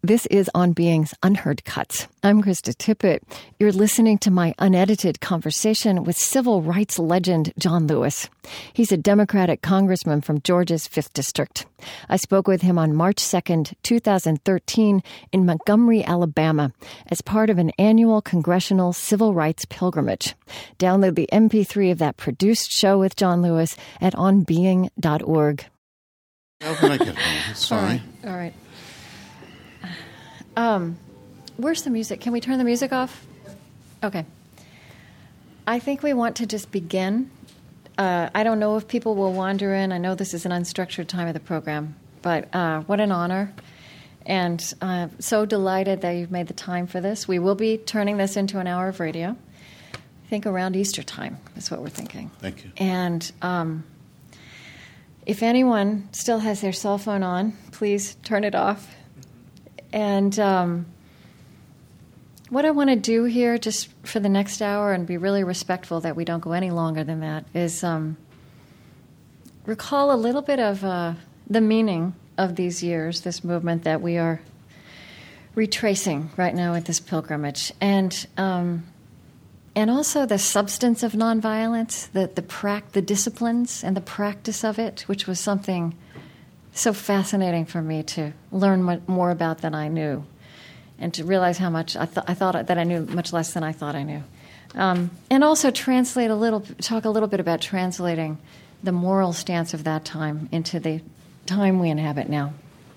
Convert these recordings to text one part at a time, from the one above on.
This is On Being's Unheard Cuts. I'm Krista Tippett. You're listening to my unedited conversation with civil rights legend John Lewis. He's a Democratic congressman from Georgia's 5th District. I spoke with him on March 2nd, 2013 in Montgomery, Alabama, as part of an annual congressional civil rights pilgrimage. Download the MP3 of that produced show with John Lewis at onbeing.org. How can I get home? It's fine. All right. Where's the music? Can we turn the music off? Okay. I think we want to just begin. I don't know if people will wander in. I know this is an unstructured time of the program, but what an honor. And I'm so delighted that you've made the time for this. We will be turning this into an hour of radio. I think around Easter time is what we're thinking. Thank you. And if anyone still has their cell phone on, please turn it off. And what I want to do here, just for the next hour, and be really respectful that we don't go any longer than that, is recall a little bit of the meaning of these years, this movement that we are retracing right now at this pilgrimage, and also the substance of nonviolence, the disciplines and the practice of it, which was something so fascinating for me to learn more about than I knew, and to realize how much I thought that I knew much less than I thought I knew, and also talk a little bit about translating the moral stance of that time into the time we inhabit now.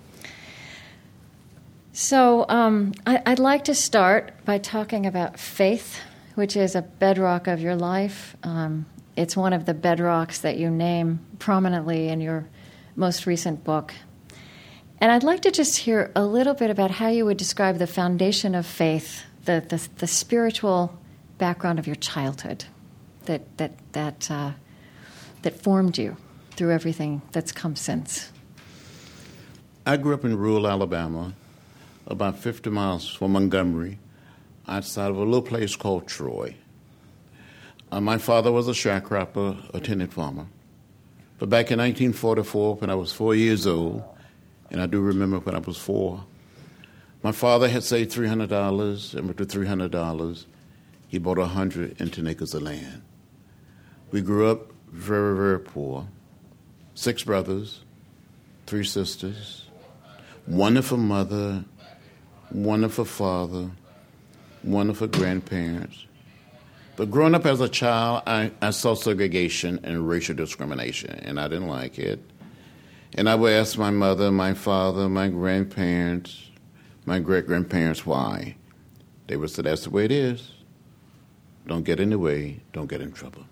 So I'd like to start by talking about faith, which is a bedrock of your life. It's one of the bedrocks that you name prominently in your most recent book. And I'd like to just hear a little bit about how you would describe the foundation of faith, the spiritual background of your childhood that formed you through everything that's come since. I grew up in rural Alabama, about 50 miles from Montgomery, outside of a little place called Troy. My father was a sharecropper, a tenant farmer. But back in 1944, when I was 4 years old, and I do remember when I was 4, my father had saved $300, and with the $300, he bought 110 acres of land. We grew up very, very poor. 6 brothers, 3 sisters, wonderful mother, wonderful father, wonderful grandparents. But growing up as a child, I saw segregation and racial discrimination, and I didn't like it. And I would ask my mother, my father, my grandparents, my great-grandparents why. They would say, that's the way it is. Don't get in the way. Don't get in trouble.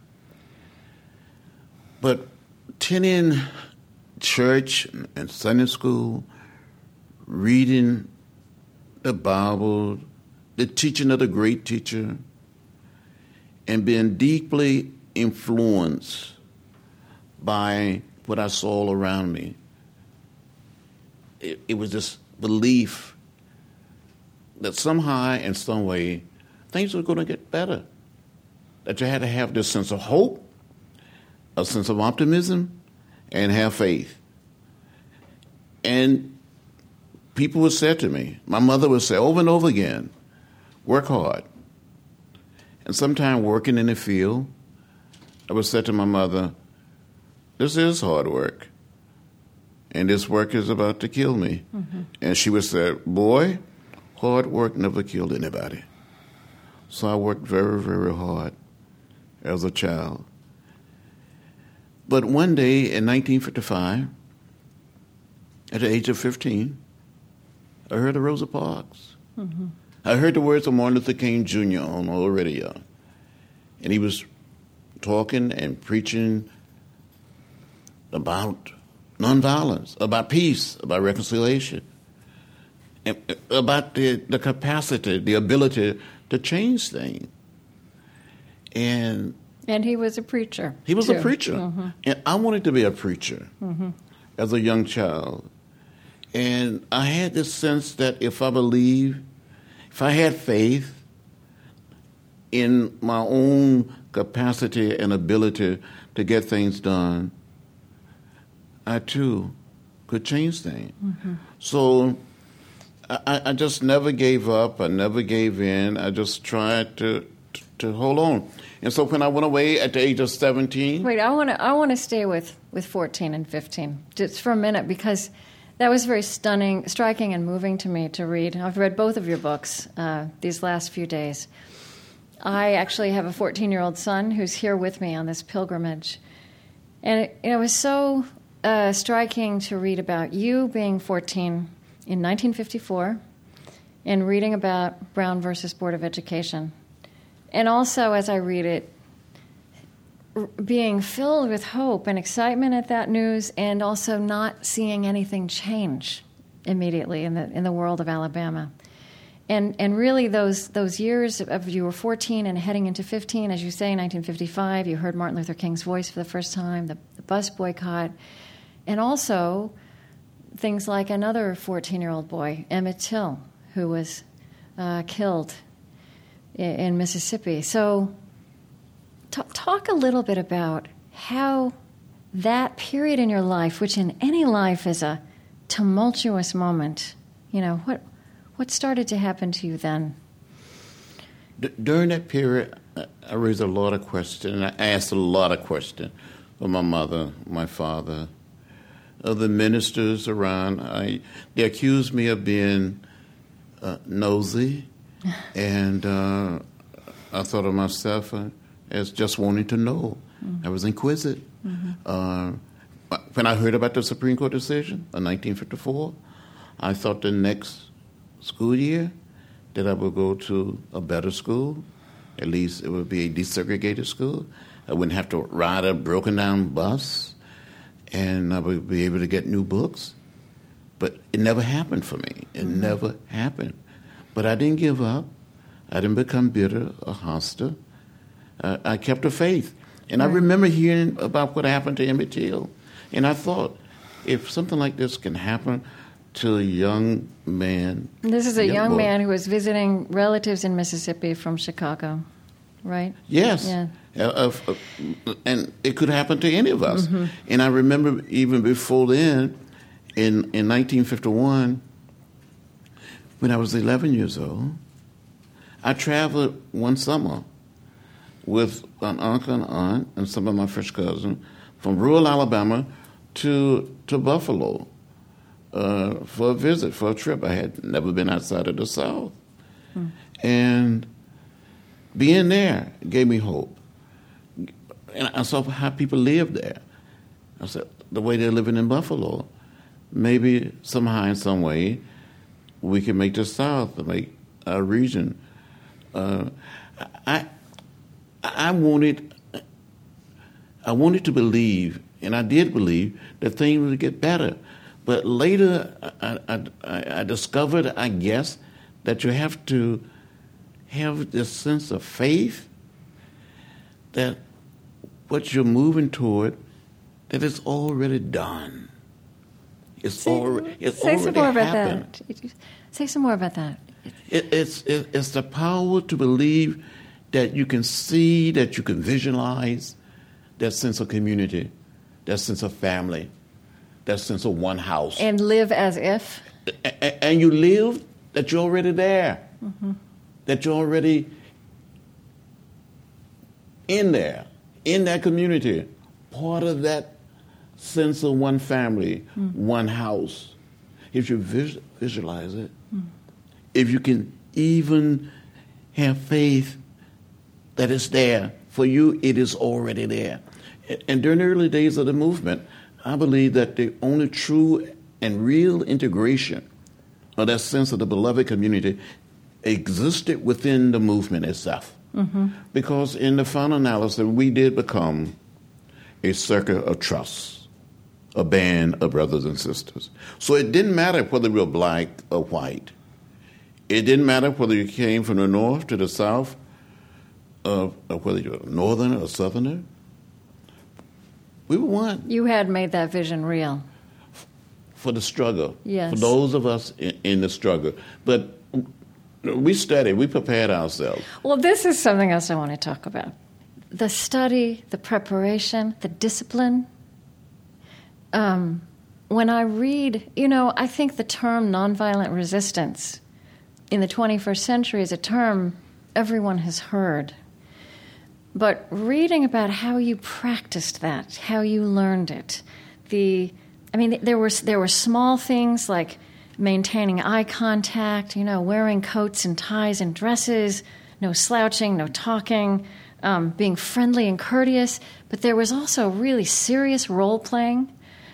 But attending church and Sunday school, reading the Bible, the teaching of the great teacher, and being deeply influenced by what I saw all around me. It was this belief that somehow, in some way, things were going to get better. That you had to have this sense of hope, a sense of optimism, and have faith. And people would say to me, my mother would say over and over again, work hard. And sometime working in the field, I would say to my mother, this is hard work, and this work is about to kill me. Mm-hmm. And she would say, boy, hard work never killed anybody. So I worked very, very hard as a child. But one day in 1955, at the age of 15, I heard of Rosa Parks. Mm-hmm. I heard the words of Martin Luther King Jr. on the radio. And he was talking and preaching about nonviolence, about peace, about reconciliation, and about the capacity, the ability to change things. And he was a preacher. He was too. a preacher. Mm-hmm. And I wanted to be a preacher as a young child. And I had this sense that if I had faith in my own capacity and ability to get things done, I too could change things. Mm-hmm. So I just never gave up. I never gave in. I just tried to hold on. And so when I went away at the age of 17... Wait, I want to stay with 14 and 15 just for a minute, because that was very striking and moving to me to read. I've read both of your books these last few days. I actually have a 14-year-old son who's here with me on this pilgrimage. And it was so striking to read about you being 14 in 1954 and reading about Brown versus Board of Education. And also, as I read it, being filled with hope and excitement at that news, and also not seeing anything change immediately in the world of Alabama. And really those years of you were 14 and heading into 15, as you say, 1955, you heard Martin Luther King's voice for the first time, the bus boycott, and also things like another 14-year-old boy, Emmett Till, who was killed in Mississippi. So talk a little bit about how that period in your life, which in any life is a tumultuous moment, what started to happen to you then? During that period, I raised a lot of questions. I asked a lot of questions of my mother, my father, of the ministers around. They accused me of being nosy, and I thought of myself as just wanting to know. Mm-hmm. I was inquisitive. Mm-hmm. When I heard about the Supreme Court decision of 1954, I thought the next school year that I would go to a better school. At least it would be a desegregated school. I wouldn't have to ride a broken-down bus, and I would be able to get new books. But it never happened for me. It mm-hmm. never happened. But I didn't give up. I didn't become bitter or hostile. I kept the faith. And right. I remember hearing about what happened to Emmett Till. And I thought, if something like this can happen to a young man... This is a young man who was visiting relatives in Mississippi from Chicago, right? Yes. Yeah. And it could happen to any of us. Mm-hmm. And I remember even before then, in 1951, when I was 11 years old, I traveled one summer with an uncle and aunt and some of my first cousins from rural Alabama to Buffalo for a visit, for a trip. I had never been outside of the South. And being there gave me hope. And I saw how people lived there. I said, the way they're living in Buffalo, maybe somehow in some way we can make the South, make our region. I wanted to believe, and I did believe, that things would get better. But later, I discovered, I guess, that you have to have this sense of faith that what you're moving toward, that it's already done. It's already happened. Say some more about that. It's the power to believe that you can see, that you can visualize that sense of community, that sense of family, that sense of one house. And live as if. And you live that you're already there, mm-hmm. that you're already in there, in that community, part of that sense of one family, one house. If you visualize it, if you can even have faith that it's there, for you it is already there. And during the early days of the movement, I believe that the only true and real integration of that sense of the beloved community existed within the movement itself. Mm-hmm. Because in the final analysis, we did become a circle of trust, a band of brothers and sisters. So it didn't matter whether we were black or white. It didn't matter whether you came from the north to the south, or whether you were a northerner or southerner. We were one. You had made that vision real. For the struggle. Yes. For those of us in the struggle. But we studied, we prepared ourselves. Well, this is something else I want to talk about. The study, the preparation, the discipline. when I read, I think the term nonviolent resistance in the 21st century is a term everyone has heard. But reading about how you practiced that, how you learned it, there were small things like maintaining eye contact, wearing coats and ties and dresses, no slouching, no talking, being friendly and courteous. But there was also really serious role playing.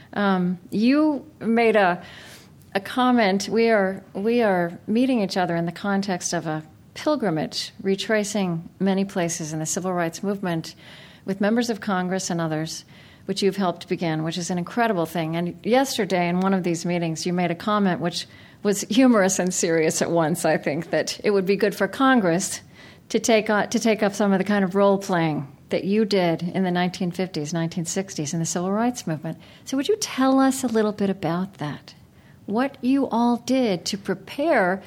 You made a comment. We are meeting each other in the context of a pilgrimage, retracing many places in the civil rights movement with members of Congress and others, which you've helped begin, which is an incredible thing. And yesterday in one of these meetings, you made a comment which was humorous and serious at once, I think, that it would be good for Congress to take up some of the kind of role-playing that you did in the 1950s, 1960s in the civil rights movement. So would you tell us a little bit about that? What you all did to prepare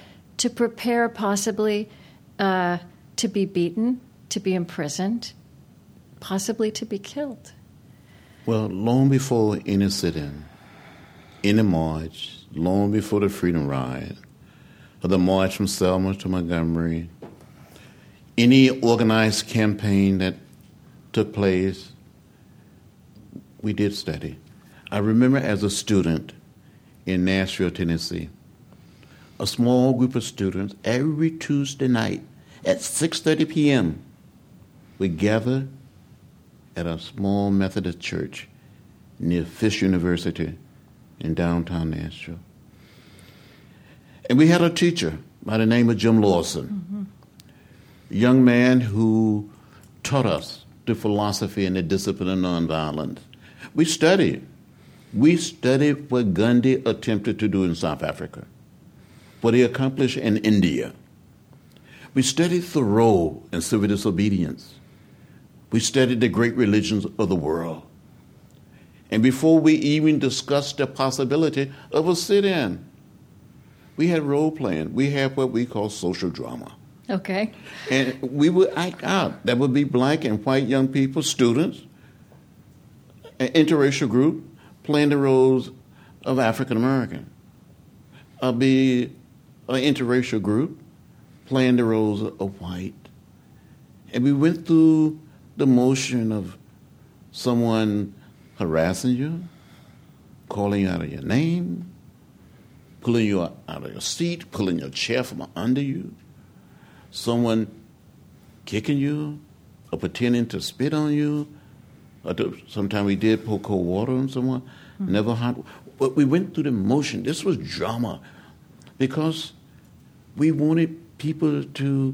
possibly to be beaten, to be imprisoned, possibly to be killed? Well, long before any sit-in, any march, long before the Freedom Ride, or the march from Selma to Montgomery, any organized campaign that took place, we did study. I remember as a student in Nashville, Tennessee, a small group of students every Tuesday night at 6:30 p.m. would gather at a small Methodist church near Fisk University in downtown Nashville. And we had a teacher by the name of Jim Lawson, a young man who taught us the philosophy and the discipline of nonviolence. We studied what Gandhi attempted to do in South Africa, what he accomplished in India. We studied Thoreau and civil disobedience. We studied the great religions of the world. And before we even discussed the possibility of a sit-in, we had role-playing. We had what we call social drama. Okay. And we would act out. That would be black and white young people, students, an interracial group, playing the roles of African American. I'll be an interracial group playing the roles of white. And we went through the motion of someone harassing you, calling you out of your name, pulling you out of your seat, pulling your chair from under you, someone kicking you or pretending to spit on you. Sometimes we did pour cold water on someone, never hot. But we went through the motion. This was drama because we wanted people to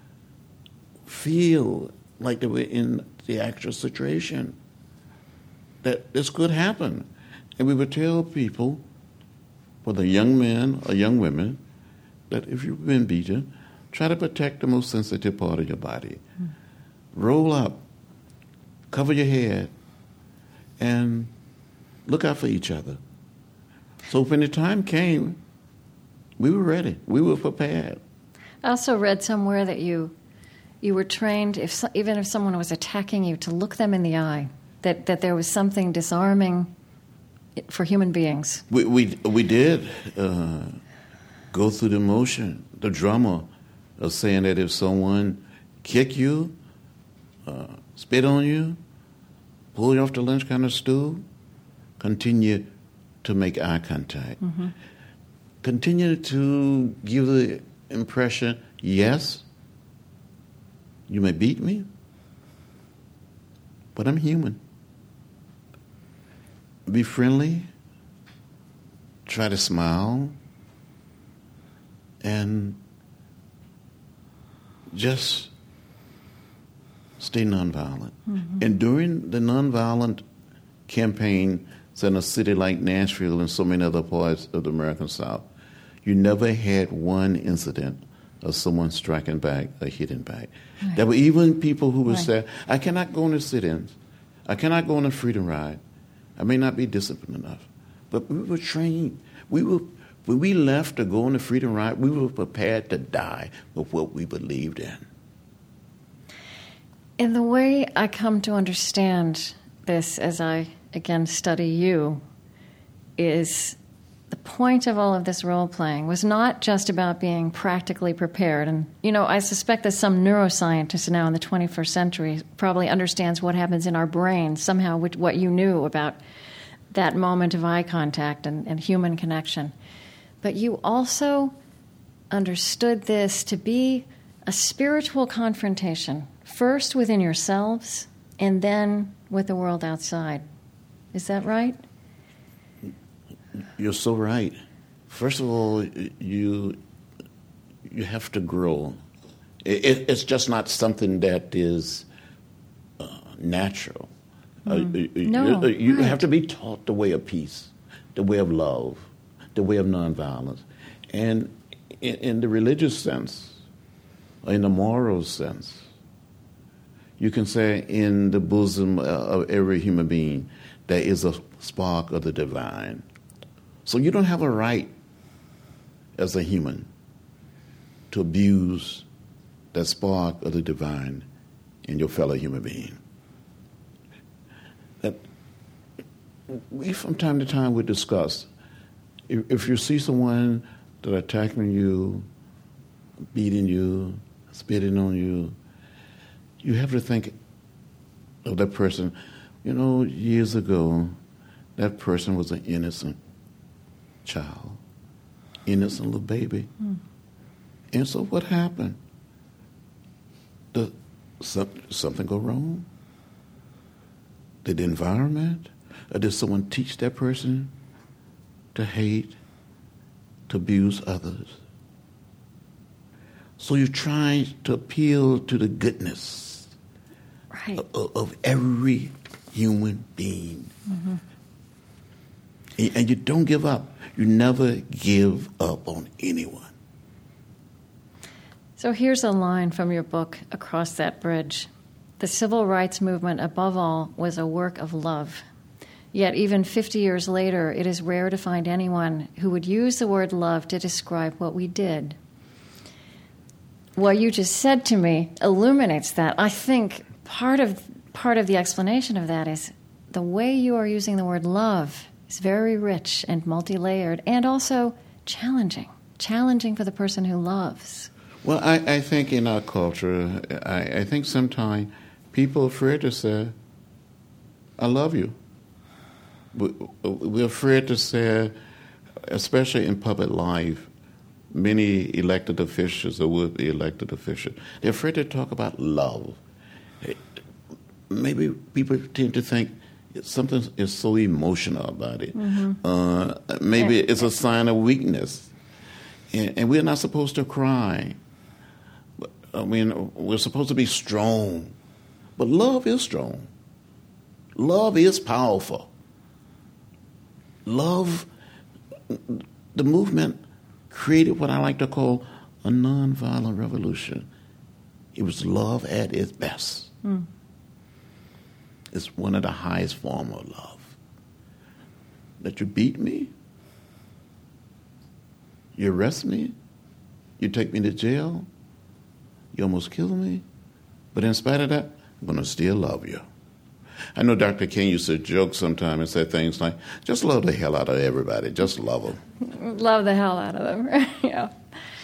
feel like they were in the actual situation, that this could happen. And we would tell people, whether young men or young women, that if you've been beaten, try to protect the most sensitive part of your body. Roll up, cover your head, and look out for each other. So when the time came, we were ready. We were prepared. I also read somewhere that you were trained, even if someone was attacking you, to look them in the eye, that there was something disarming for human beings. We did go through the motion, the drama of saying that if someone kick you, spit on you, pull you off the lunch counter stool, continue to make eye contact. Mm-hmm. Continue to give the impression, yes, you may beat me, but I'm human. Be friendly, try to smile, and just stay nonviolent. Mm-hmm. And during the nonviolent campaigns in a city like Nashville and so many other parts of the American South, you never had one incident of someone striking back or hitting back. Right. There were even people who would say, I cannot go on the sit-ins. I cannot go on a freedom ride. I may not be disciplined enough. But we were trained. When we left to go on the freedom ride, we were prepared to die with what we believed in. In the way I come to understand this as I, again, study you, is the point of all of this role-playing was not just about being practically prepared. And, I suspect that some neuroscientist now in the 21st century probably understands what happens in our brain, somehow what you knew about that moment of eye contact and human connection. But you also understood this to be a spiritual confrontation, first within yourselves and then with the world outside. Is that right? You're so right. First of all, you have to grow. It's just not something that is natural. You have to be taught the way of peace, the way of love, the way of nonviolence. And in the religious sense, in the moral sense, you can say in the bosom of every human being there is a spark of the divine. So you don't have a right as a human to abuse that spark of the divine in your fellow human being. That we, from time to time, we discuss, if you see someone that are attacking you, beating you, spitting on you, you have to think of that person. Years ago, that person was an innocent child, innocent little baby. And so what happened? Did something go wrong? Did the environment? Or did someone teach that person to hate, to abuse others? So you're trying to appeal to the goodness of every human being. Mm-hmm. And you don't give up. You never give up on anyone. So here's a line from your book, Across That Bridge. The civil rights movement, above all, was a work of love. Yet even 50 years later, it is rare to find anyone who would use the word love to describe what we did. What you just said to me illuminates that. I think part of the explanation of that is the way you are using the word love is very rich and multi-layered and also challenging for the person who loves. Well, I think in our culture, I think sometimes people are afraid to say, I love you. We're afraid to say, especially in public life, many elected officials or would-be elected officials, they're afraid to talk about love. Maybe people tend to think something is so emotional about it. Mm-hmm. Maybe it's a sign of weakness. And we're not supposed to cry. We're supposed to be strong. But love is strong. Love is powerful. Love, the movement created what I like to call a nonviolent revolution. It was love at its best. Mm. It's one of the highest forms of love. That you beat me, you arrest me, you take me to jail, you almost kill me, but in spite of that, I'm going to still love you. I know Dr. King used to joke sometimes and say things like, just love the hell out of everybody. Just love them. Love the hell out of them. Yeah.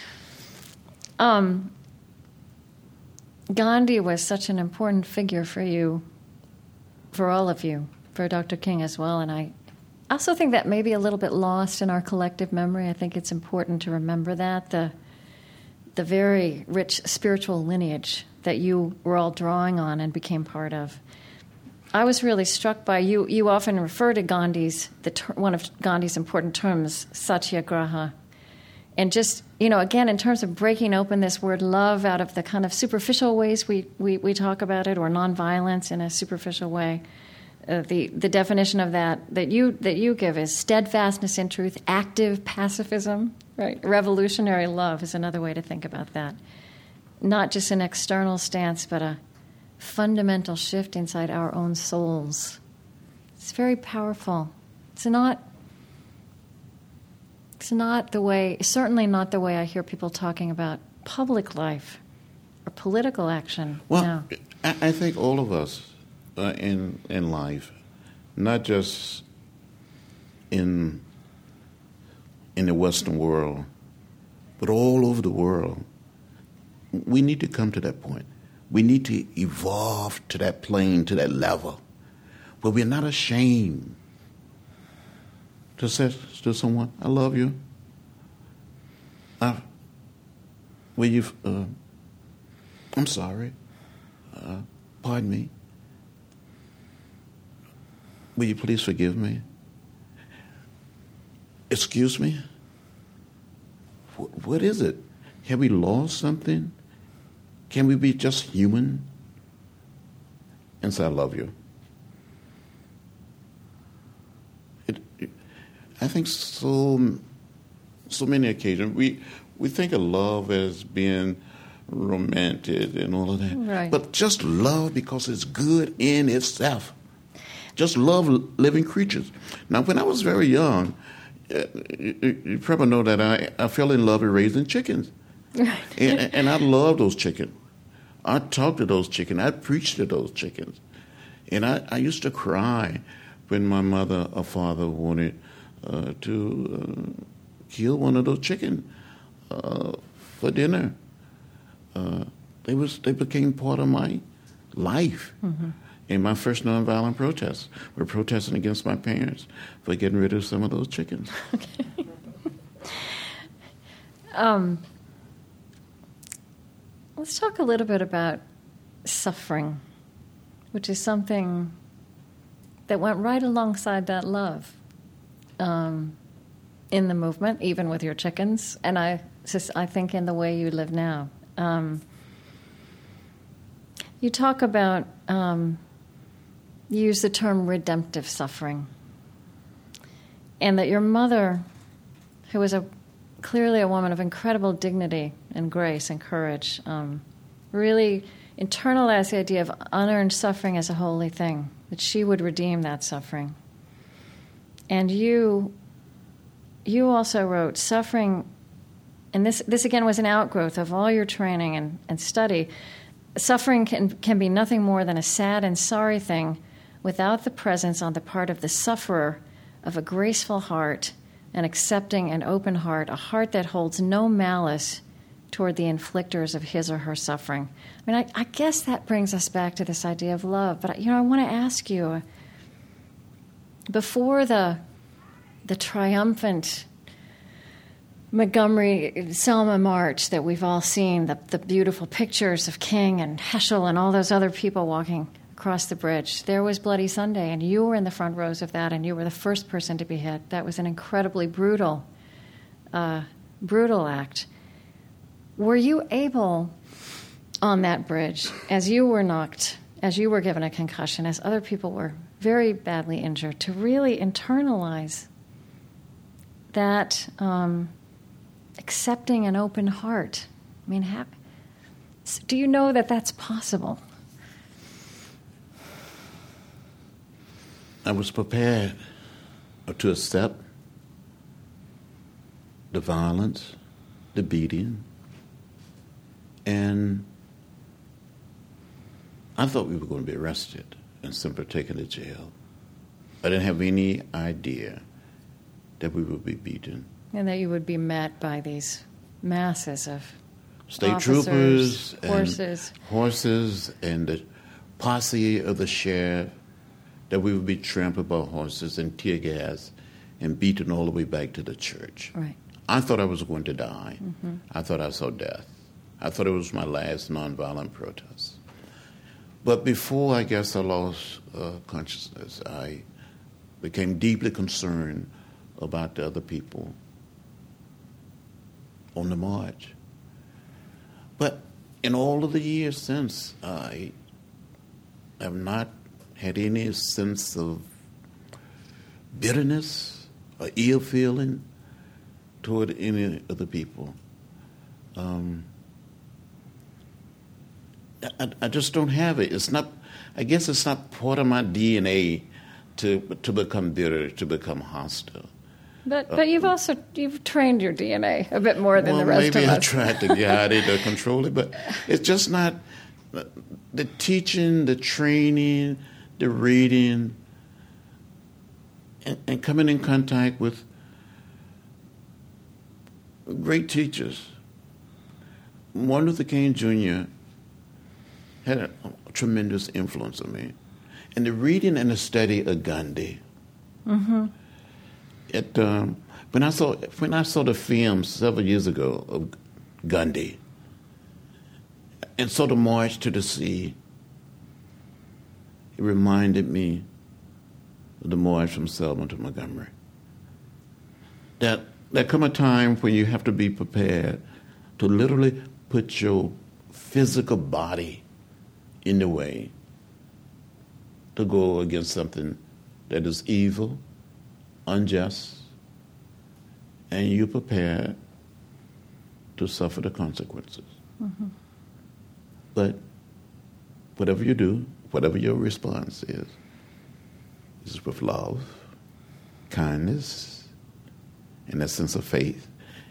Gandhi was such an important figure for you, for all of you, for Dr. King as well. And I also think that may be a little bit lost in our collective memory. I think it's important to remember that, the very rich spiritual lineage that you were all drawing on and became part of. I was really struck by you often refer to Gandhi's, one of Gandhi's important terms, satyagraha. And just, again, in terms of breaking open this word love out of the kind of superficial ways we talk about it, or nonviolence in a superficial way, the definition of that you give is steadfastness in truth, active pacifism, right? Revolutionary love is another way to think about that. Not just an external stance, but a fundamental shift inside our own souls. It's very powerful. It's not the way, certainly not the way I hear people talking about public life or political action. Well, now. I think all of us in life, not just in in the Western world, but all over the world. We need to come to that point. We need to evolve to that plane, to that level, where we're not ashamed to say to someone, I love you. I'm sorry. Pardon me. Will you please forgive me? Excuse me? What is it? Have we lost something? Can we be just human and say, I love you? I think so many occasions we think of love as being romantic and all of that. Right. But just love because it's good in itself. Just love living creatures. Now, when I was very young, you probably know that I fell in love with raising chickens. Right. And I love those chickens. I talked to those chickens. I preached to those chickens. And I used to cry when my mother or father wanted to kill one of those chickens for dinner. They became part of my life. Mm-hmm. In my first nonviolent protests, we're protesting against my parents for getting rid of some of those chickens. Okay. Let's talk a little bit about suffering, which is something that went right alongside that love in the movement, even with your chickens, and I think in the way you live now. You talk about, you use the term redemptive suffering, and that your mother, who was clearly a woman of incredible dignity and grace and courage, really internalized the idea of unearned suffering as a holy thing, that she would redeem that suffering. And you also wrote, suffering, and this again was an outgrowth of all your training and study, suffering can be nothing more than a sad and sorry thing without the presence on the part of the sufferer of a graceful heart, an accepting and open heart, a heart that holds no malice toward the inflictors of his or her suffering. I mean, I guess that brings us back to this idea of love. But, I want to ask you, before the triumphant Montgomery Selma March that we've all seen, the beautiful pictures of King and Heschel and all those other people walking across the bridge, there was Bloody Sunday, and you were in the front rows of that, and you were the first person to be hit. That was an incredibly brutal act. Were you able, on that bridge, as you were knocked, as you were given a concussion, as other people were very badly injured, to really internalize that accepting an open heart? I mean, do you know that that's possible? I was prepared to accept the violence, the beating, and I thought we were going to be arrested and simply taken to jail. I didn't have any idea that we would be beaten. And that you would be met by these masses of state officers, troopers, horses, and the posse of the sheriff, that we would be trampled by horses and tear gas and beaten all the way back to the church. Right. I thought I was going to die. Mm-hmm. I thought I saw death. I thought it was my last nonviolent protest. But before, I guess, I lost consciousness, I became deeply concerned about the other people on the march. But in all of the years since, I have not had any sense of bitterness or ill feeling toward any of the people. I just don't have it. It's not. I guess it's not part of my DNA to become bitter, to become hostile. But you've trained your DNA a bit more than the rest of us. Maybe I tried to guide it or control it, but it's just not the teaching, the training, the reading, and coming in contact with great teachers. Martin Luther King Jr. had a tremendous influence on me. And the reading and the study of Gandhi, when I saw the film several years ago of Gandhi, and saw the March to the Sea, it reminded me of the march from Selma to Montgomery. That there come a time when you have to be prepared to literally put your physical body in the way to go against something that is evil, unjust, and you're prepared to suffer the consequences. Mm-hmm. But whatever you do, whatever your response is with love, kindness, and that sense of faith.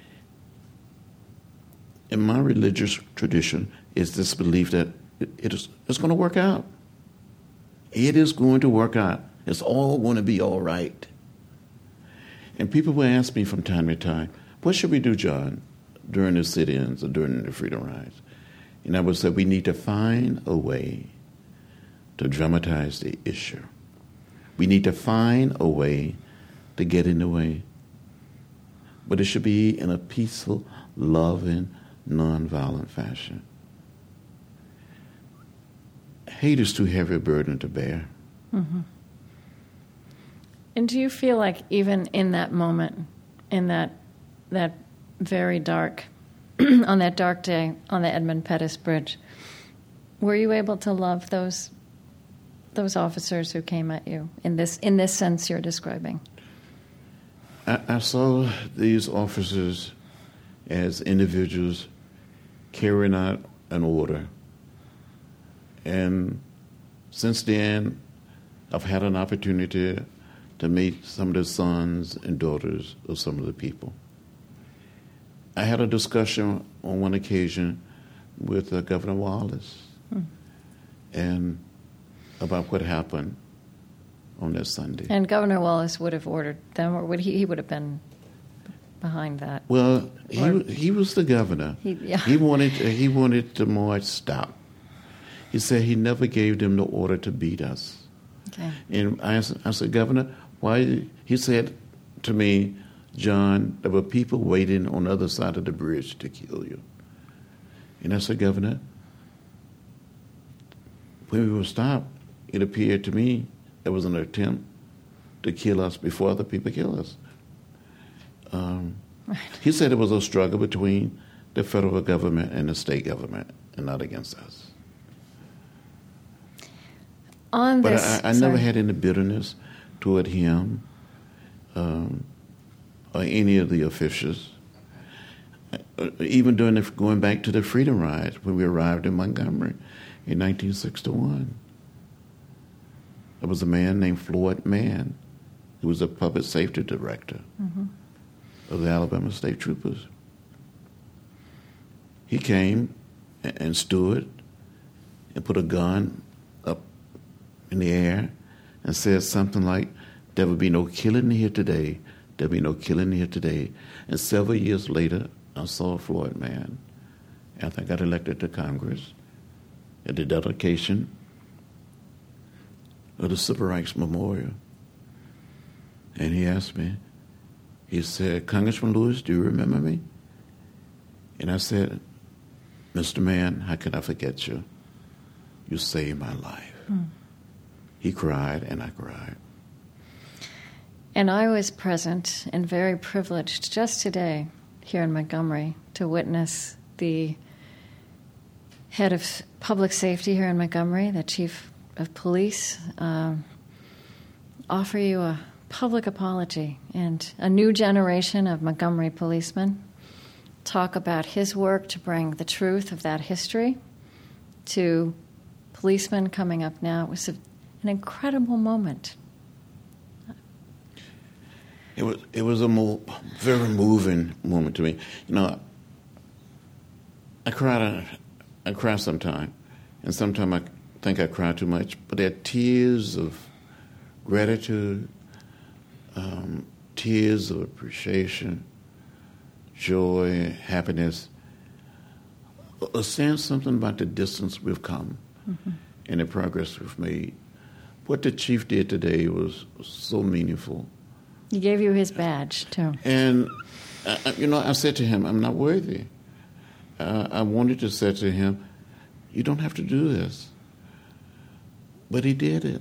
In my religious tradition is this belief that it's going to work out. It is going to work out. It's all going to be all right. And people will ask me from time to time, what should we do, John, during the sit-ins or during the freedom rides? And I would say we need to find a way to dramatize the issue. We need to find a way to get in the way. But it should be in a peaceful, loving, nonviolent fashion. Hate is too heavy a burden to bear. Mm-hmm. And do you feel like even in that moment, in that very dark, on that dark day on the Edmund Pettus Bridge, were you able to love those officers who came at you in this sense you're describing? I saw these officers as individuals carrying out an order. And since then, I've had an opportunity to meet some of the sons and daughters of some of the people. I had a discussion on one occasion with Governor Wallace and about what happened on that Sunday. And Governor Wallace would have ordered them, or he would have been behind that? Well, he was the governor. He wanted the march stopped. He said he never gave them the order to beat us. Okay. And I said, Governor, why? He said to me, John, there were people waiting on the other side of the bridge to kill you. And I said, Governor, when we were stopped, it appeared to me there was an attempt to kill us before other people kill us. Right. He said it was a struggle between the federal government and the state government, and not against us. But I never had any bitterness toward him or any of the officials. Even during going back to the Freedom Rides, when we arrived in Montgomery in 1961, there was a man named Floyd Mann, who was a public safety director of the Alabama State Troopers. He came and stood and put a gun up in the air and said something like, there will be no killing here today. There will be no killing here today. And several years later, I saw Floyd Mann, after I got elected to Congress, at the dedication of the Civil Rights Memorial. And he asked me, he said, Congressman Lewis, do you remember me? And I said, Mr. Mann, how could I forget you? You saved my life. He cried, and I cried. And I was present and very privileged just today here in Montgomery to witness the head of public safety here in Montgomery, the chief of police, offer you a public apology, and a new generation of Montgomery policemen talk about his work to bring the truth of that history to policemen coming up now. It was an incredible moment. It was a very moving moment to me. You know, I cry sometimes, and sometimes I think I cry too much. But they're tears of gratitude, tears of appreciation, joy, happiness, saying something about the distance we've come and the progress we've made. What the chief did today was so meaningful. He gave you his badge, too. And, I said to him, I'm not worthy. I wanted to say to him, you don't have to do this. But he did it.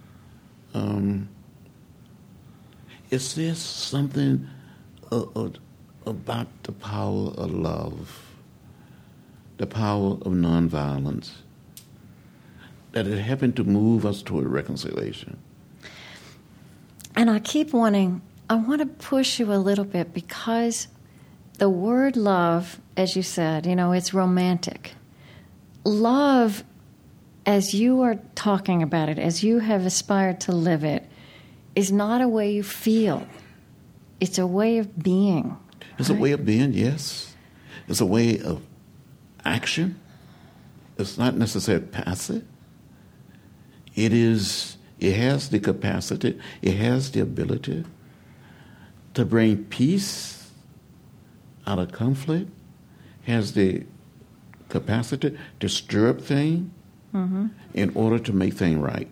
It says something about the power of love, the power of nonviolence, that it happened to move us toward reconciliation. And I want to push you a little bit, because the word love, as you said, it's romantic. Love, as you are talking about it, as you have aspired to live it, is not a way you feel. It's a way of being. It's a way of being, yes. It's a way of action. It's not necessarily passive. It has the capacity, it has the ability to bring peace out of conflict, has the capacity to stir up things in order to make things right.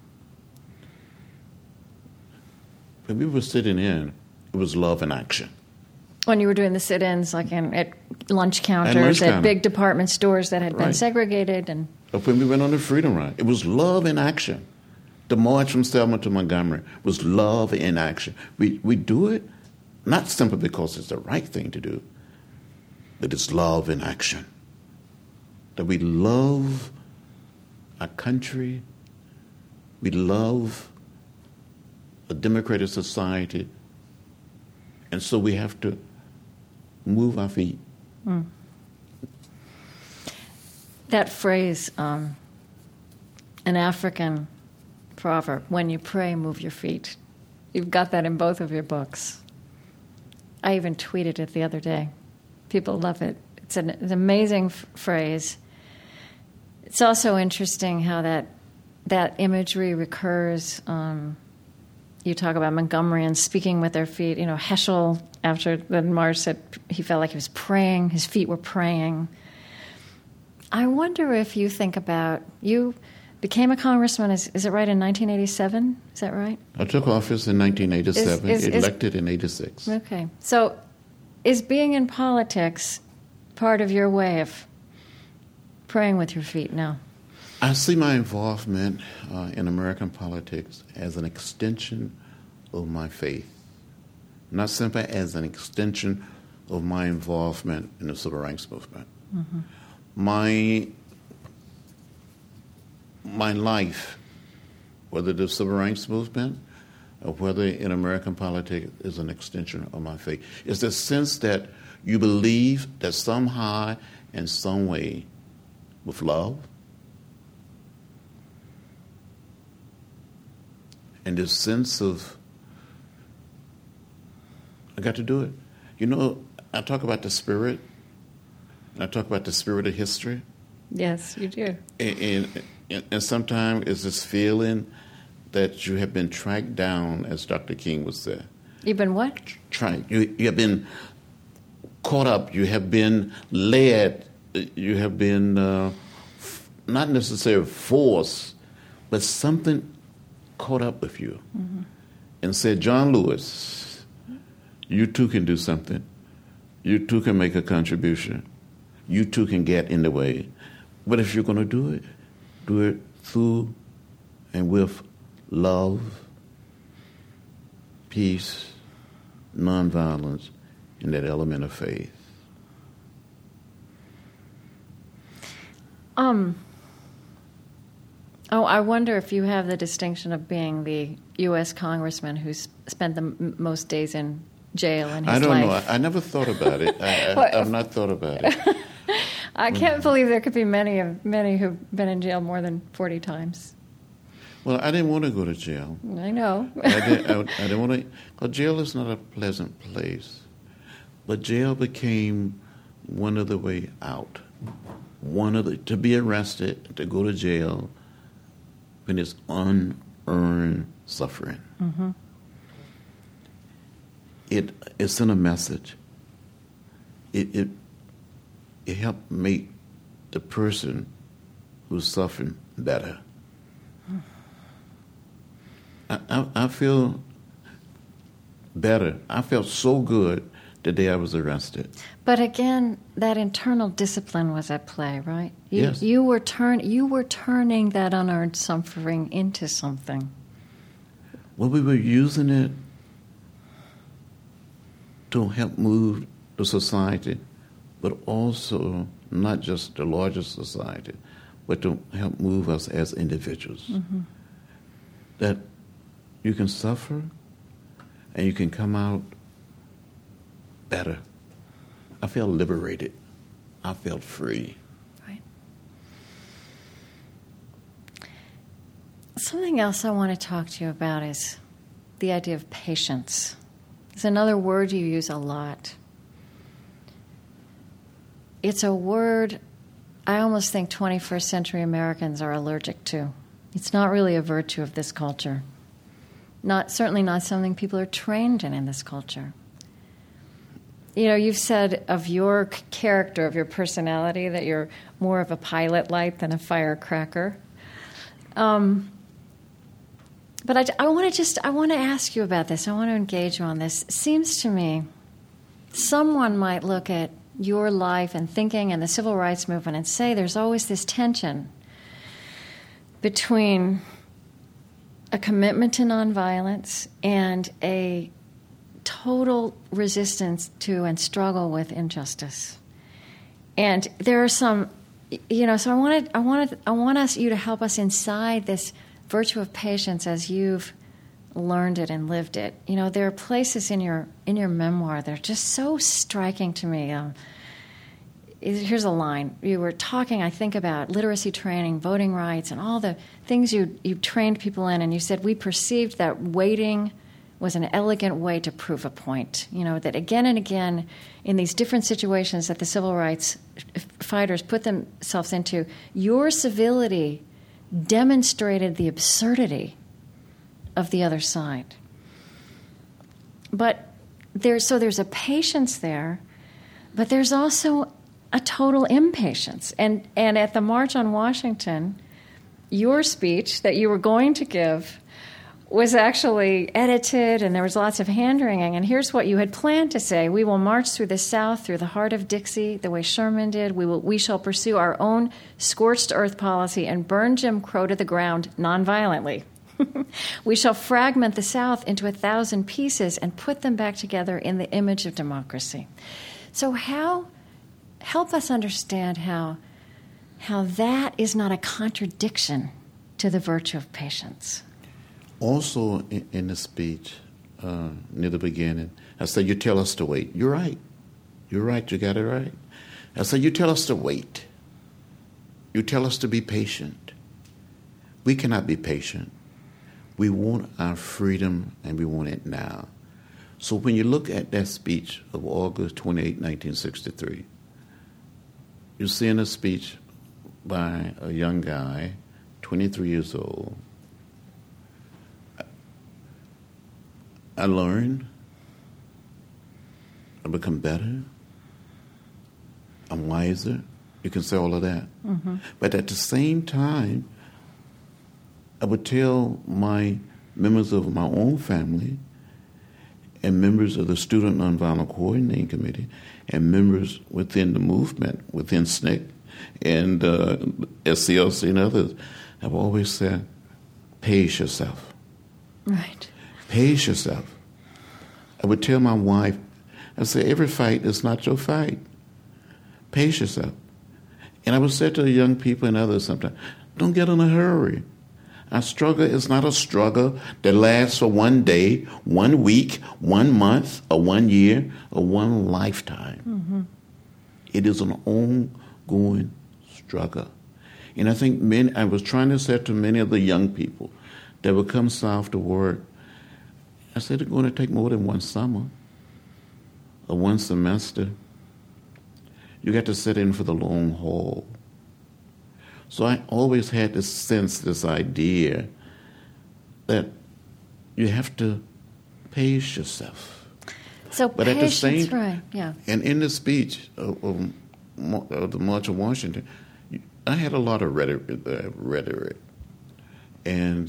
When we were sitting in, it was love in action. When you were doing the sit-ins, like at lunch counters, at big department stores that had been segregated. And when we went on the Freedom Ride, it was love in action. The march from Selma to Montgomery was love in action. We do it not simply because it's the right thing to do, but it's love in action. That we love our country, we love a democratic society, and so we have to move our feet. That phrase, an African proverb, when you pray, move your feet. You've got that in both of your books. I even tweeted it the other day. People love it. It's an amazing phrase. It's also interesting how that imagery recurs. You talk about Montgomeryans speaking with their feet. Heschel, after the march, said he felt like he was praying. His feet were praying. I wonder if you think about, you became a congressman, is it right, in 1987? Is that right? I took office in 1987, elected in 86. Okay. So is being in politics part of your way of praying with your feet now? I see my involvement in American politics as an extension of my faith, not simply as an extension of my involvement in the civil rights movement. My life, whether the civil rights movement or whether in American politics, is an extension of my faith. It's the sense that you believe that somehow, in some way, with love, and this sense of, I got to do it. I talk about the spirit, and I talk about the spirit of history. Yes, you do. And sometimes it's this feeling that you have been tracked down, as Dr. King would say. You've been what? You have been caught up. You have been led. You have been not necessarily forced, but something caught up with you and said, John Lewis, you too can do something. You too can make a contribution. You too can get in the way. But if you're going to do it through and with love, peace, nonviolence, and that element of faith. I wonder if you have the distinction of being the U.S. congressman who's spent the most days in jail in his life. I don't know. I never thought about it. I've not thought about it. I can't believe there could be many who've been in jail more than 40 times. Well, I didn't want to go to jail. I know. I didn't want to. Well, jail is not a pleasant place, but jail became one of the way out. To be arrested, to go to jail, when it's unearned suffering. It sent a message it helped make the person who's suffering better. I feel better. I felt so good the day I was arrested. But again, that internal discipline was at play, right? Yes. You were turning that unearned suffering into something. Well, we were using it to help move the society, but also not just the larger society, but to help move us as individuals. Mm-hmm. That you can suffer and you can come out better. I felt liberated. I felt free. Right. Something else I want to talk to you about is the idea of patience. It's another word you use a lot. It's a word I almost think 21st century Americans are allergic to. It's not really a virtue of this culture. Certainly not something people are trained in this culture. You know, you've said of your character, of your personality, that you're more of a pilot light than a firecracker. But I want to ask you about this. I want to engage you on this. It seems to me someone might look at your life and thinking and the civil rights movement and say there's always this tension between a commitment to nonviolence and a total resistance to and struggle with injustice. And there are some, so I want you to help us inside this virtue of patience as you've learned it and lived it. You know, there are places in your memoir that are just so striking to me. Here's a line. You were talking, I think, about literacy training, voting rights, and all the things you trained people in, and you said, we perceived that waiting was an elegant way to prove a point. You know, that again and again, in these different situations that the civil rights fighters put themselves into, your civility demonstrated the absurdity of the other side. But there's a patience there, but there's also a total impatience. And at the March on Washington, your speech that you were going to give was actually edited, and there was lots of hand-wringing. And here's what you had planned to say. We will march through the South, through the heart of Dixie, the way Sherman did. We shall pursue our own scorched earth policy and burn Jim Crow to the ground nonviolently. We shall fragment the South into 1,000 pieces and put them back together in the image of democracy. So help us understand how that is not a contradiction to the virtue of patience. Also, in the speech, near the beginning, I said, you tell us to wait. You're right. You're right. You got it right. I said, you tell us to wait. You tell us to be patient. We cannot be patient. We want our freedom, and we want it now. So when you look at that speech of August 28, 1963, you see in a speech by a young guy, 23 years old, I learned, I become better, I'm wiser. You can say all of that. Mm-hmm. But at the same time, I would tell my members of my own family and members of the Student Nonviolent Coordinating Committee and members within the movement, within SNCC and SCLC and others, I've always said, pace yourself. Right. Pace yourself. I would tell my wife, I say, every fight is not your fight. Pace yourself. And I would say to the young people and others sometimes, don't get in a hurry. Our struggle is not a struggle that lasts for one day, 1 week, 1 month, or 1 year, or one lifetime. Mm-hmm. It is an ongoing struggle. And I think I was trying to say to many of the young people that would come south to work, I said, it's going to take more than one summer or one semester. You got to sit in for the long haul. So I always had this sense, this idea that you have to pace yourself. So but patience, at the same, right? Yeah. And in the speech of the March of Washington, I had a lot of rhetoric, and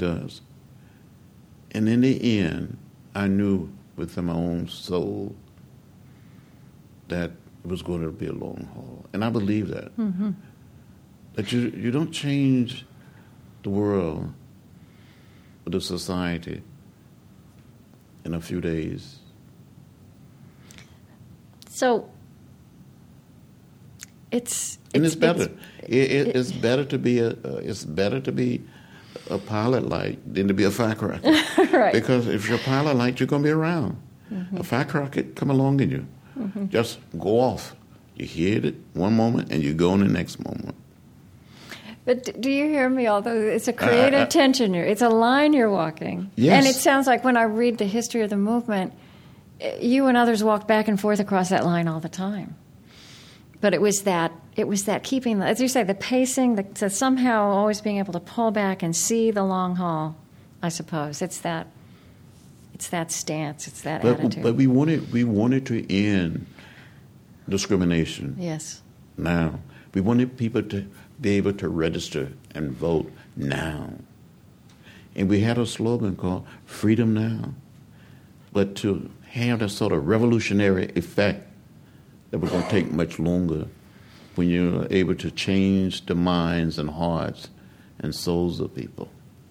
in the end, I knew within my own soul that it was going to be a long haul, and I believe that. Mm-hmm. That you don't change the world or the society in a few days. So it's better. It's better to be a pilot light than to be a firecracker. Right. Because if you're a pilot light, you're going to be around. Mm-hmm. A firecracker come along in you. Mm-hmm. Just go off. You hear it one moment and you go in the next moment. But do you hear me? Although it's a creative tension here, it's a line you're walking. Yes. And it sounds like when I read the history of the movement, you and others walked back and forth across that line all the time. But it was that keeping, as you say, the pacing, the somehow always being able to pull back and see the long haul. I suppose it's that stance, it's that attitude. But we wanted to end discrimination. Yes. Now we wanted people to be able to register and vote now, and we had a slogan called "Freedom Now." But to have that sort of revolutionary effect that was going to take much longer when you're able to change the minds and hearts and souls of people.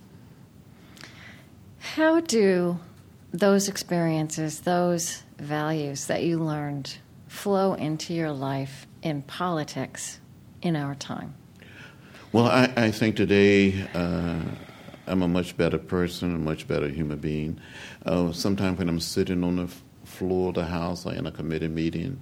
How do those experiences, those values that you learned flow into your life in politics in our time? Well, I think today I'm a much better person, a much better human being. Sometimes when I'm sitting on the floor of the House or in a committee meeting,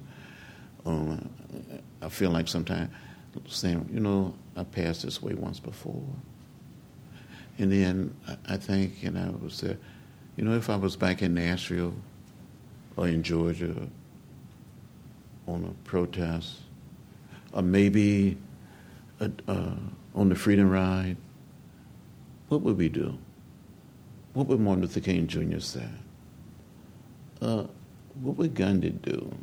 I feel like sometimes saying, I passed this way once before. And then I think, I would say, if I was back in Nashville or in Georgia on a protest, or maybe on the Freedom Ride, what would we do? What would Martin Luther King Jr. say? What would Gandhi do?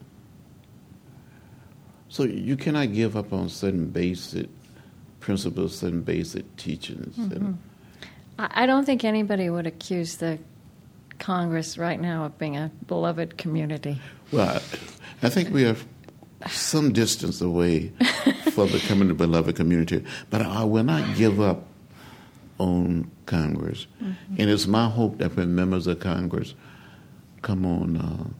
So you cannot give up on certain basic principles, certain basic teachings. Mm-hmm. I don't think anybody would accuse the Congress right now of being a beloved community. Well, I think we are some distance away from becoming a beloved community, but I will not give up on Congress. Mm-hmm. And it's my hope that when members of Congress come on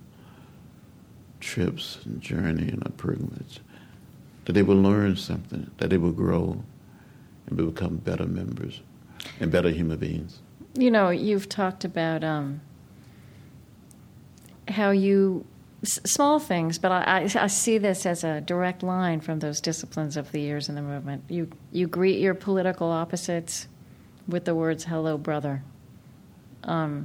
trips and journey and a pilgrimage, that they will learn something, that they will grow and become better members and better human beings. You've talked about how you, small things, but I see this as a direct line from those disciplines of the years in the movement. You greet your political opposites with the words, "Hello, brother." And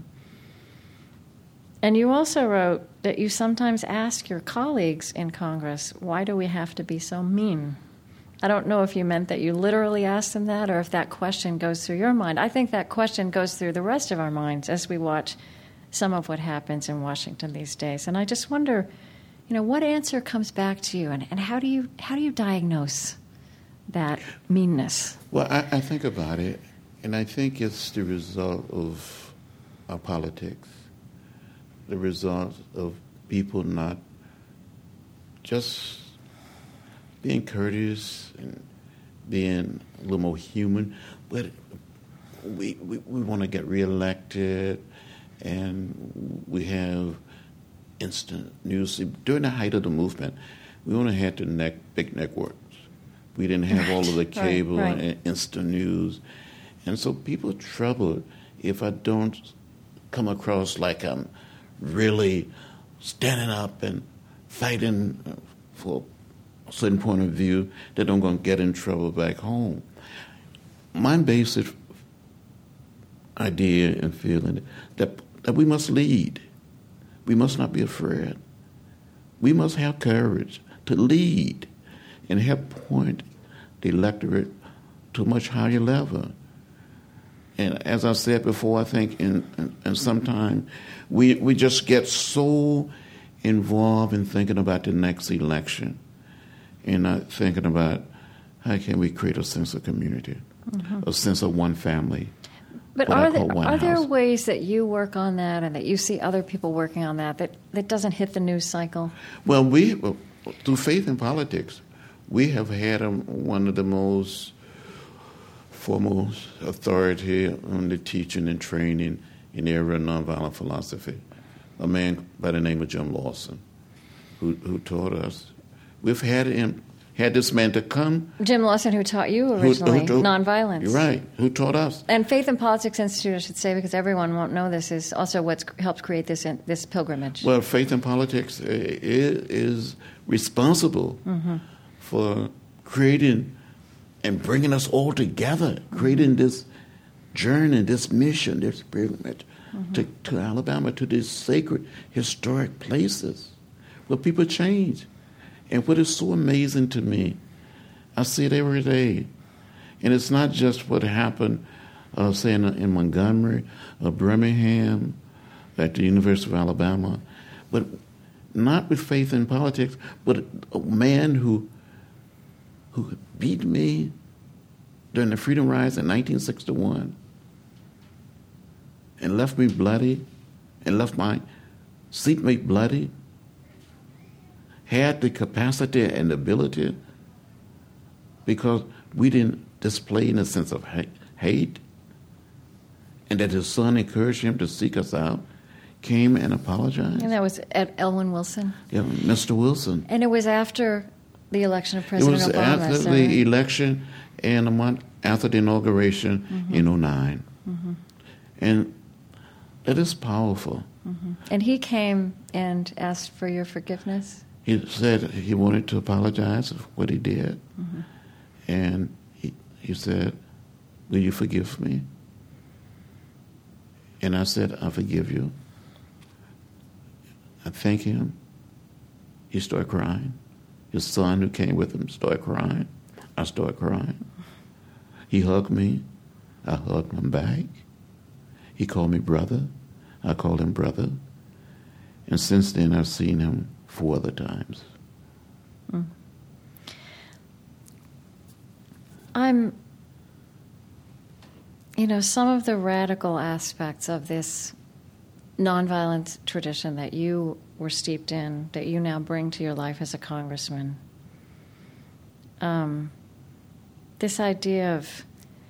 you also wrote that you sometimes ask your colleagues in Congress, why do we have to be so mean? I don't know if you meant that you literally asked them that or if that question goes through your mind. I think that question goes through the rest of our minds as we watch some of what happens in Washington these days. And I just wonder, what answer comes back to you, and how do you diagnose that meanness? Well, I think about it, and I think it's the result of our politics, the result of people not just being courteous and being a little more human, but we want to get reelected, and we have instant news. During the height of the movement, we only had the big networks. We didn't have all of the cable and instant news. And so people are troubled if I don't come across like I'm really standing up and fighting for a certain point of view, that I'm going to get in trouble back home. My basic idea and feeling that we must lead. We must not be afraid. We must have courage to lead and help point the electorate to a much higher level. And as I said before, I think in some time we just get so involved in thinking about the next election and not thinking about how can we create a sense of community, a sense of one family. But are there ways that you work on that and that you see other people working on that doesn't hit the news cycle? Well, through Faith in Politics, we have had one of the most foremost authority on the teaching and training in the area of nonviolent philosophy, a man by the name of Jim Lawson, who taught us. We've had this man to come. Jim Lawson, who taught you originally nonviolence. You're right, who taught us. And Faith in Politics Institute, I should say, because everyone won't know this, is also what's helped create this pilgrimage. Well, Faith in Politics is responsible for creating and bringing us all together, creating this journey, this mission, this pilgrimage to Alabama, to these sacred, historic places where people change. And what is so amazing to me, I see it every day. And it's not just what happened, say, in Montgomery or Birmingham, at the University of Alabama, but not with Faith in Politics, but a man who beat me during the Freedom Rides in 1961 and left me bloody and left my seatmate bloody, had the capacity and ability, because we didn't display in a sense of hate, and that his son encouraged him to seek us out, came and apologized. And that was Elwyn Wilson? Yeah, Mr. Wilson. And it was after the election of President Obama. It was after the election and a month after the inauguration in 2009. And that is powerful. And he came and asked for your forgiveness? He said he wanted to apologize for what he did. And he said, "Will you forgive me?" And I said, "I forgive you." I thank him. He started crying. His son who came with him started crying. I started crying. He hugged me. I hugged him back. He called me brother. I called him brother. And since then, I've seen him 4 other times. Some of the radical aspects of this nonviolent tradition that you were steeped in, that you now bring to your life as a congressman, this idea of,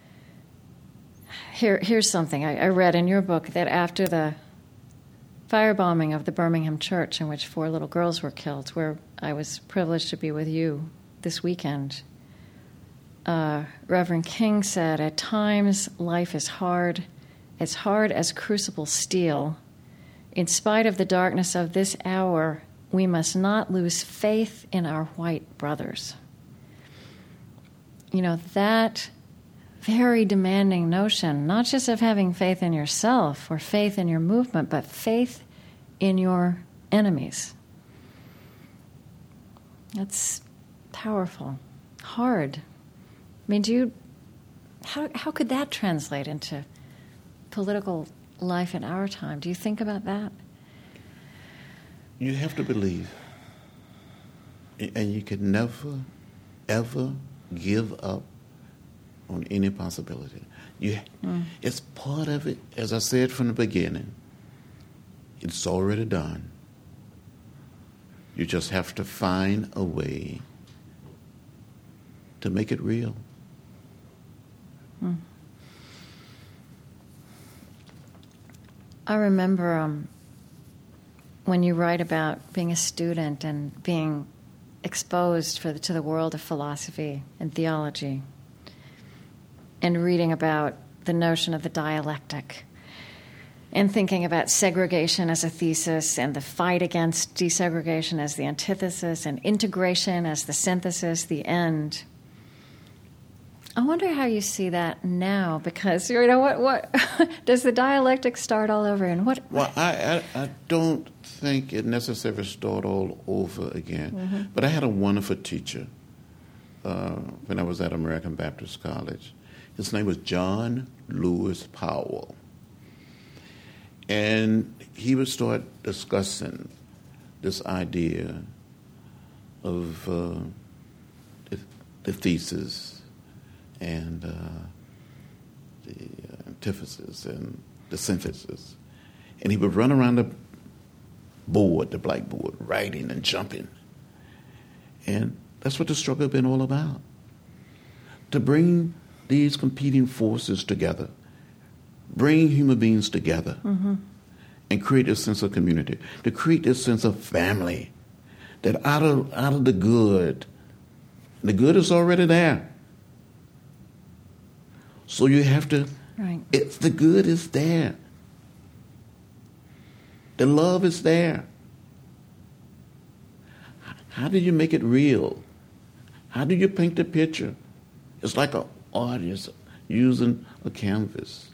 here's something I read in your book, that after the firebombing of the Birmingham church in which 4 little girls were killed, where I was privileged to be with you this weekend, Reverend King said, "At times life is hard as crucible steel. In spite of the darkness of this hour, we must not lose faith in our white brothers." That very demanding notion, not just of having faith in yourself or faith in your movement, but faith in your enemies. That's powerful, hard. I mean, how could that translate into political life in our time? Do you think about that? You have to believe. And you can never, ever give up on any possibility. It's part of it. As I said from the beginning, it's already done. You just have to find a way to make it real. I remember when you write about being a student and being exposed to the world of philosophy and theology, and reading about the notion of the dialectic, and thinking about segregation as a thesis, and the fight against desegregation as the antithesis, and integration as the synthesis, the end. I wonder how you see that now, because what does the dialectic start all over? And what? Well, I don't think it necessarily start all over again. But I had a wonderful teacher when I was at American Baptist College. His name was John Lewis Powell. And he would start discussing this idea of the thesis and the antithesis and the synthesis. And he would run around the board, the blackboard, writing and jumping. And that's what the struggle has been all about. To bring these competing forces together, bring human beings together, and create a sense of community, to create this sense of family, that out of the good is already there. So you have to, it's the good is there. The love is there. How do you make it real? How do you paint the picture? It's like an artist using a canvas.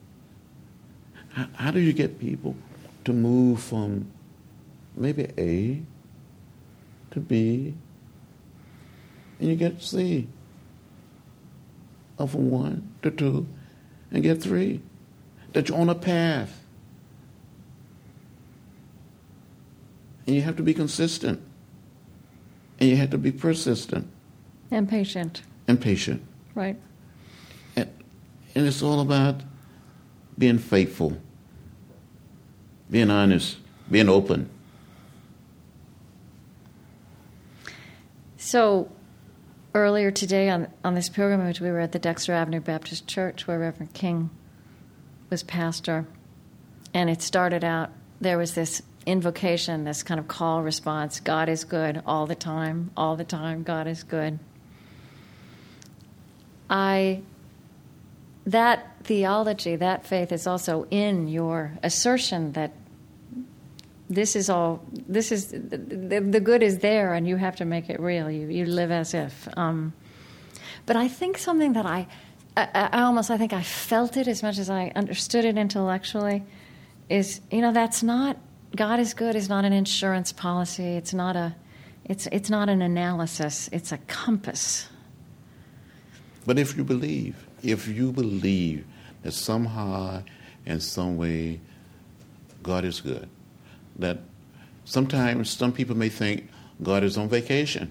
How do you get people to move from maybe A to B and you get C? Or from 1 to 2 and get 3. That you're on a path. And you have to be consistent. And you have to be persistent. And patient. And patient. Right. And it's all about being faithful, being honest, being open. So earlier today on this pilgrimage, we were at the Dexter Avenue Baptist Church where Reverend King was pastor. And it started out, there was this invocation, this kind of call response, God is good all the time, God is good. That theology, that faith is also in your assertion that the good is there and you have to make it real. You live as if. But I think something that I think I felt it as much as I understood it intellectually is, that's not, God is good is not an insurance policy. It's not an analysis. It's a compass. But if you believe that somehow, in some way, God is good, that sometimes some people may think God is on vacation,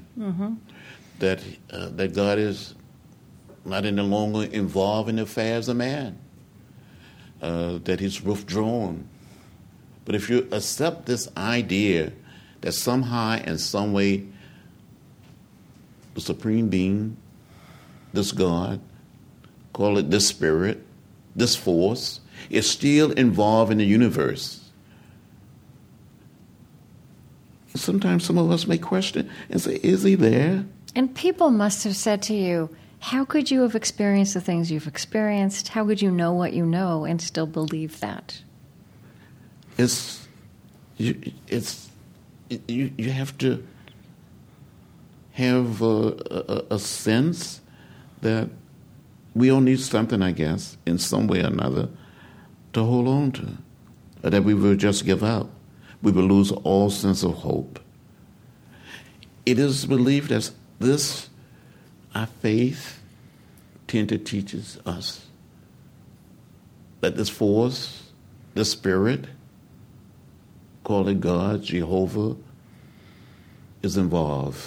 that God is not any longer involved in the affairs of man, that he's withdrawn. But if you accept this idea that somehow, in some way, the Supreme Being, this God, call it this spirit, this force, is still involved in the universe. Sometimes some of us may question and say, is he there? And people must have said to you, how could you have experienced the things you've experienced? How could you know what you know and still believe that? You have to have a sense that we all need something, I guess, in some way or another, to hold on to, or that we will just give up. We will lose all sense of hope. It is believed that our faith, tend to teach us that this force, this spirit, call it God, Jehovah, is involved.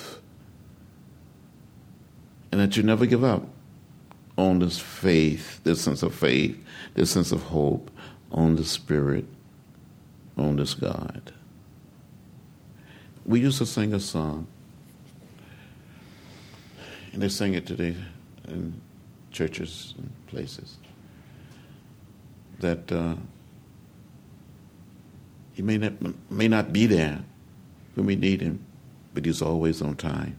And that you never give up on this faith, this sense of faith, this sense of hope, on the spirit, on this God. We used to sing a song, and they sing it today in churches and places, that he may not be there when we need him, but he's always on time.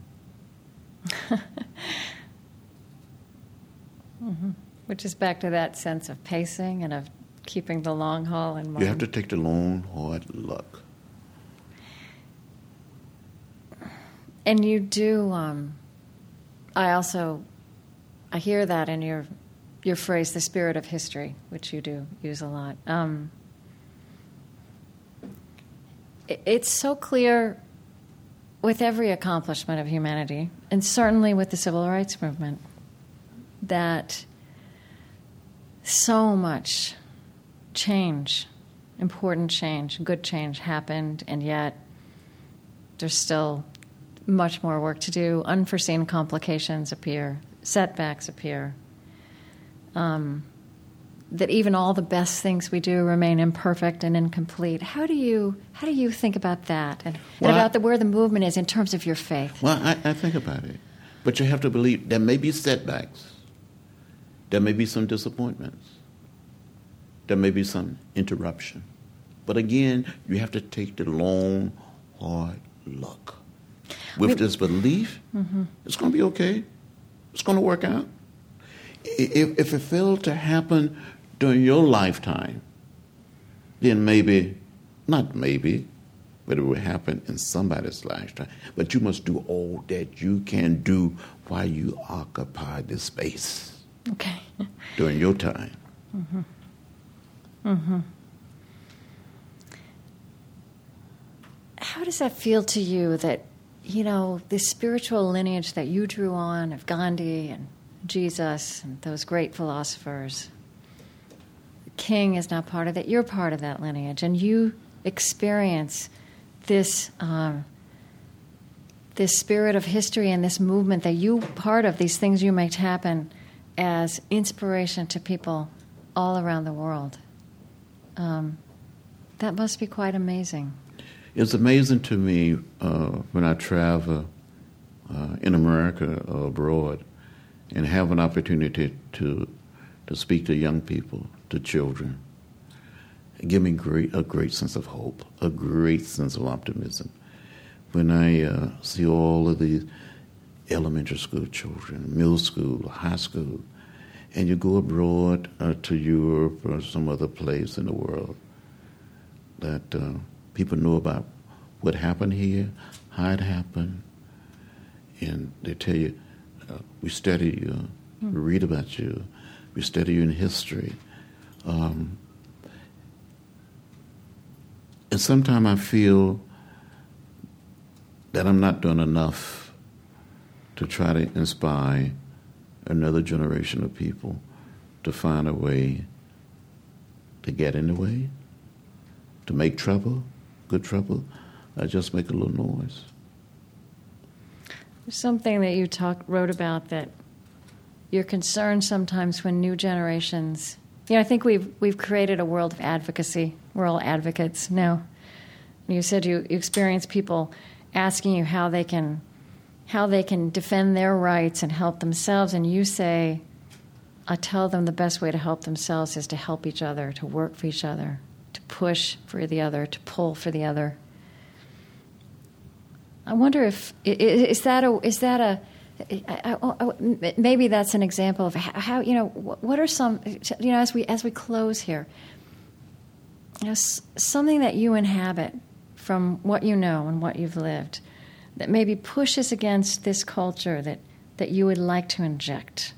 Which is back to that sense of pacing and of keeping the long haul in mind. You have to take the long, hard look. And you do, I hear that in your phrase, the spirit of history, which you do use a lot. It's so clear with every accomplishment of humanity, and certainly with the civil rights movement, that so much change, important change, good change happened, and yet there's still much more work to do. Unforeseen complications appear, setbacks appear. That even all the best things we do remain imperfect and incomplete. How do you think about that and about where the movement is in terms of your faith? Well, I think about it. But you have to believe there may be setbacks. There may be some disappointments. There may be some interruption. But again, you have to take the long, hard look. With this belief, it's going to be okay. It's going to work out. If it failed to happen during your lifetime, then not maybe, but it will happen in somebody's lifetime. But you must do all that you can do while you occupy this space. Okay. During your time. How does that feel to you that, this spiritual lineage that you drew on of Gandhi and Jesus and those great philosophers, the King is now part of that, you're part of that lineage, and you experience this this spirit of history and this movement that you part of, these things you make happen as inspiration to people all around the world. That must be quite amazing. It's amazing to me when I travel in America or abroad and have an opportunity to speak to young people, to children. It gives me a great sense of hope, a great sense of optimism. When I see all of these elementary school children, middle school, high school, and you go abroad to Europe or some other place in the world, that people know about what happened here, how it happened, and they tell you, we study you, we read about you, we study you in history. And sometimes I feel that I'm not doing enough to try to inspire another generation of people to find a way to get in the way, to make trouble, good trouble. I just make a little noise. There's something that you wrote about that you're concerned sometimes when new generations. I think we've created a world of advocacy. We're all advocates now. You said you experience people asking you how they can defend their rights and help themselves, and you say, I tell them the best way to help themselves is to help each other, to work for each other, to push for the other, to pull for the other. I wonder if maybe that's an example of how what are some as we close here, something that you inhabit from what you know and what you've lived that maybe pushes against this culture that you would like to inject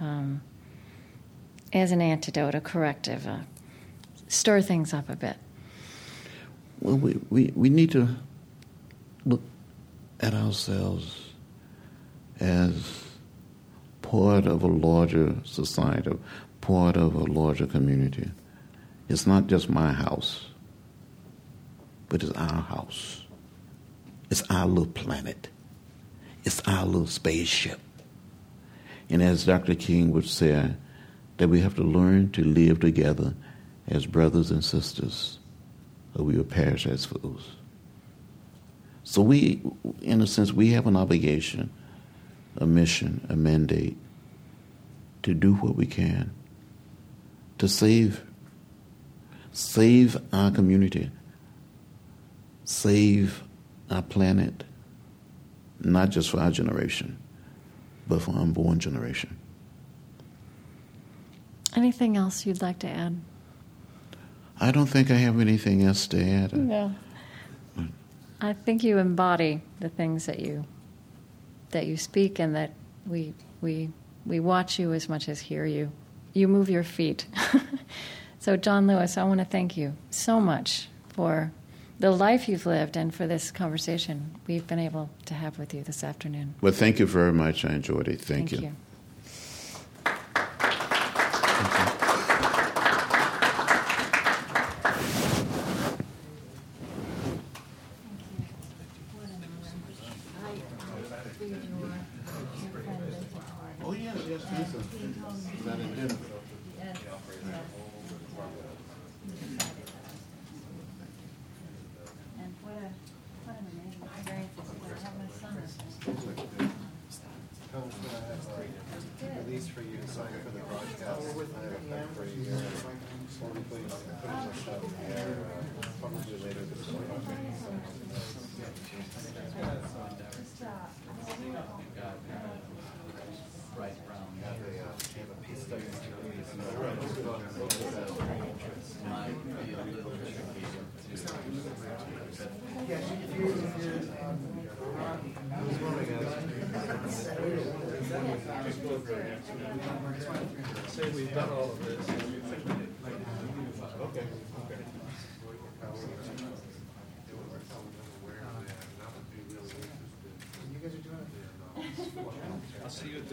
as an antidote, a corrective, stir things up a bit. Well, we need to look at ourselves as part of a larger society, part of a larger community. It's not just my house, but it's our house. It's our little planet. It's our little spaceship. And as Dr. King would say, that we have to learn to live together as brothers and sisters, or we will perish as fools. So we, in a sense, we have an obligation, a mission, a mandate to do what we can to save our community, save our planet, not just for our generation, but for unborn generation. Anything else you'd like to add? I don't think I have anything else to add. No. I think you embody the things that you speak, and that we watch you as much as hear you. You move your feet. So, John Lewis, I want to thank you so much for the life you've lived and for this conversation we've been able to have with you this afternoon. Well, thank you very much. I enjoyed it. Thank you. Is that in dinner? And what an amazing experience this is. I have my son with Congressman, I have a release for you to sign for the broadcast. I have a pen for you here. Will you please put it in the shop here, probably later this morning. Right, brown. You have a piece of release. Might be a little tricky. Say we've done all of this. Okay. You guys are doing it? I'll see you at the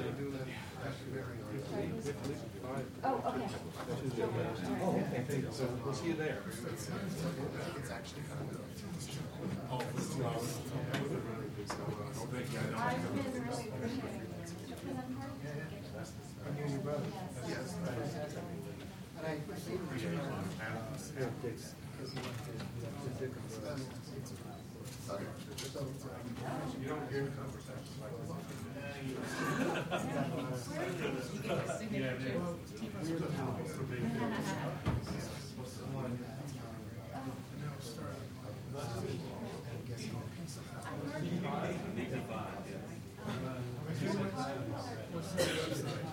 Oh, okay. Oh, okay. So we'll see you there. I've been really appreciating it. Because I'm part of the You and your brother? Yes. You don't hear conversations like this.